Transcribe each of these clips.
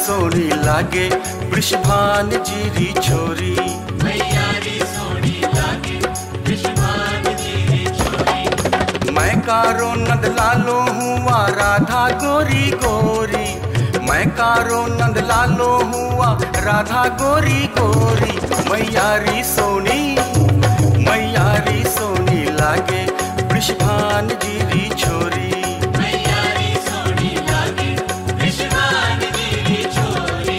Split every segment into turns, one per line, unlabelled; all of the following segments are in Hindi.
सोनी लागे वृषभान जीरी छोरी।
मैयारी सोनी लागे वृषभान जीरी छोरी।
मैं कारो नंद लालो हुआ राधा गोरी गोरी। मैं कारो नंद लालो हुआ राधा गोरी गोरी। मैयारी सोनी लागे वृषभान जीरी छोरी।
मैयारी सोनी लागे वृषभान जीरी छोरी।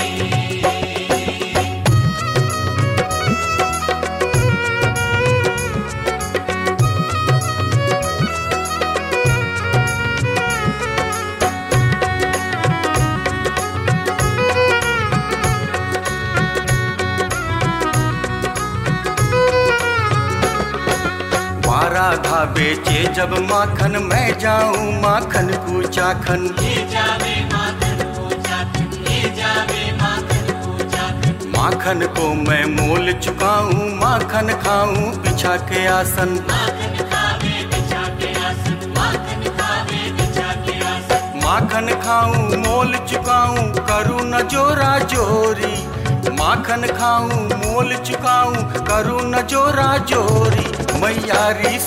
राधा बेचे जब माखन मैं जाऊं माखन को चाखन।
ले जावे माखन को चाखन, ले जावे माखन को चाखन।
माखन को मैं मोल चुकाऊं माखन खाऊं बिछा के आसन।
माखन खावे बिछा के आसन, माखन खावे बिछा के आसन।
माखन खाऊं मोल चुकाऊं करूं न जोरा जोरी। माखन खाऊं मोल चुकाऊं करूं न जोरा जोरी। मैयारी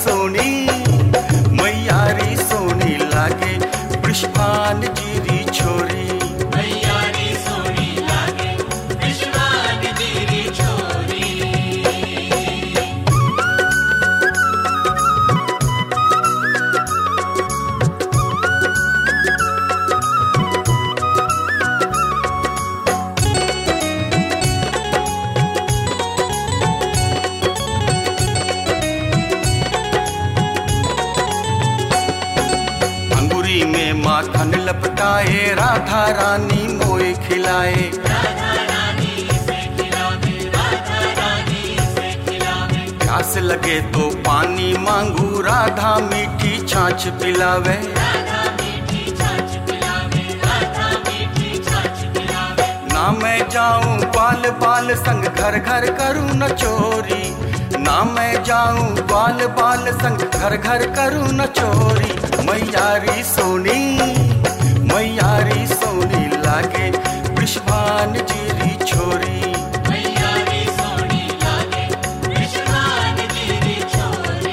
सोनी लागे वृषभान जीरी छोरी।
मैयारी सोनी लागे वृषभान जीरी छोरी।
में माखन लपटाए राधा रानी मोए खिलाए।
राधा रानी इसे खिलावे, राधा रानी इसे खिलावे।
प्यास लगे तो पानी मांगू राधा मीठी छाछ पिलावे।
राधा मीठी छाछ पिलावे, राधा मीठी छाछ पिलावे।
ना मैं जाऊं बाल बाल संग घर घर करूं न चोरी। ना मैं जाऊं बाल बाल संग घर घर करूं न चोरी। मैयारी सोनी लागे वृषभान जीरी छोरी।
मैयारी सोनी लागे वृषभान जीरी छोरी।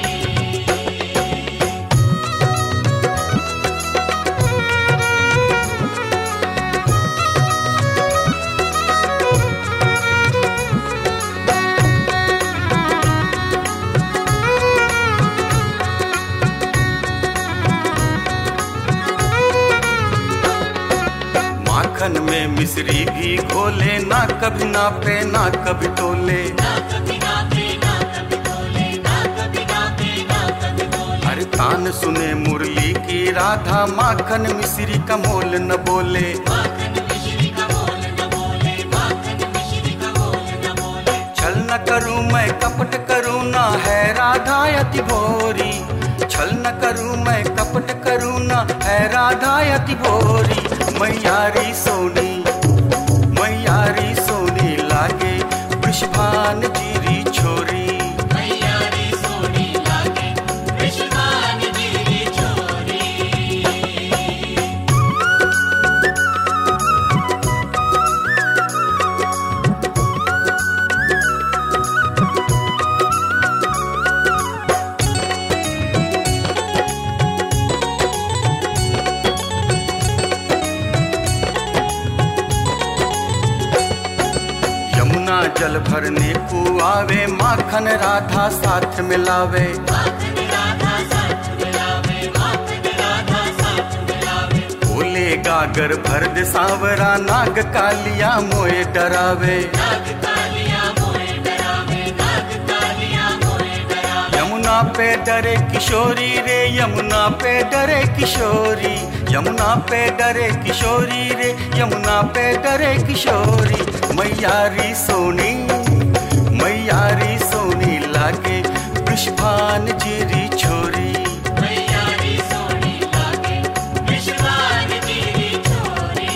माखन में मिश्री भी घोले ना कभी नापे ना कभी तोले।
ना कभी नापे ना कभी तोले, ना कभी नापे ना कभी तोले।
हर कान सुने मुरली की राधा माखन मिश्री का मोल न बोले।
माखन मिश्री का मोल न बोले, माखन मिश्री का मोल न बोले।
छल न करूं मैं कपट करूं ना है राधा अति भोरी। छल न करूं मैं कपट करूं ना है राधा अति भोरी। मैयारी सोनी लागे वृषभान जीरी छोरी।
मैयारी सोनी लागे वृषभान जीरी छोरी।
यमुना जल भरने को आवे माखन राधा साथ मिलावे।
माखन राधा साथ मिलावे, माखन राधा साथ मिलावे।
बोले गागर भर दे सांवरा नाग कालिया मोए डरावे।
नाग कालिया मोए डरावे, नाग कालिया मोए डरावे।
यमुना पे डरे किशोरी रे यमुना पे डरे किशोरी। यमुना पे डरे किशोरी रे यमुना पे डरे किशोरी। मैयारी सोनी लागे वृषभान जीरी छोरी।
मैयारी सोनी लागे वृषभान जीरी छोरी।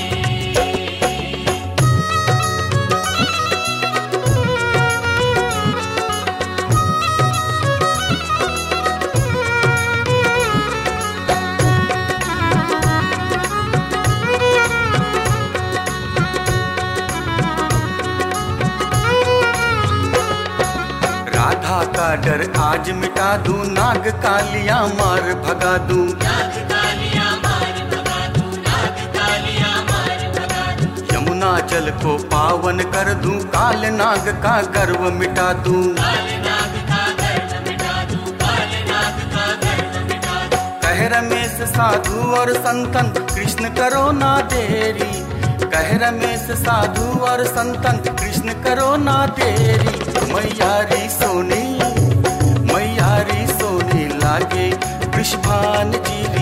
अगर आज मिटा दूं नाग कालिया मार भगा दूं,
नाग कालिया मार भगा दूं, नाग कालिया मार भगा दूं।
यमुना जल को पावन कर दूं, काल नाग का गर्व मिटा दूं,
काल नाग का गर्व मिटा दूं, काल नाग का गर्व मिटा दूं।
कह रमेश साधु और संतन कृष्ण करो ना देरी, कह रमेश साधु और संतन कृष्ण करो ना देरी। मैयारी सोनी लागे वृषभान जी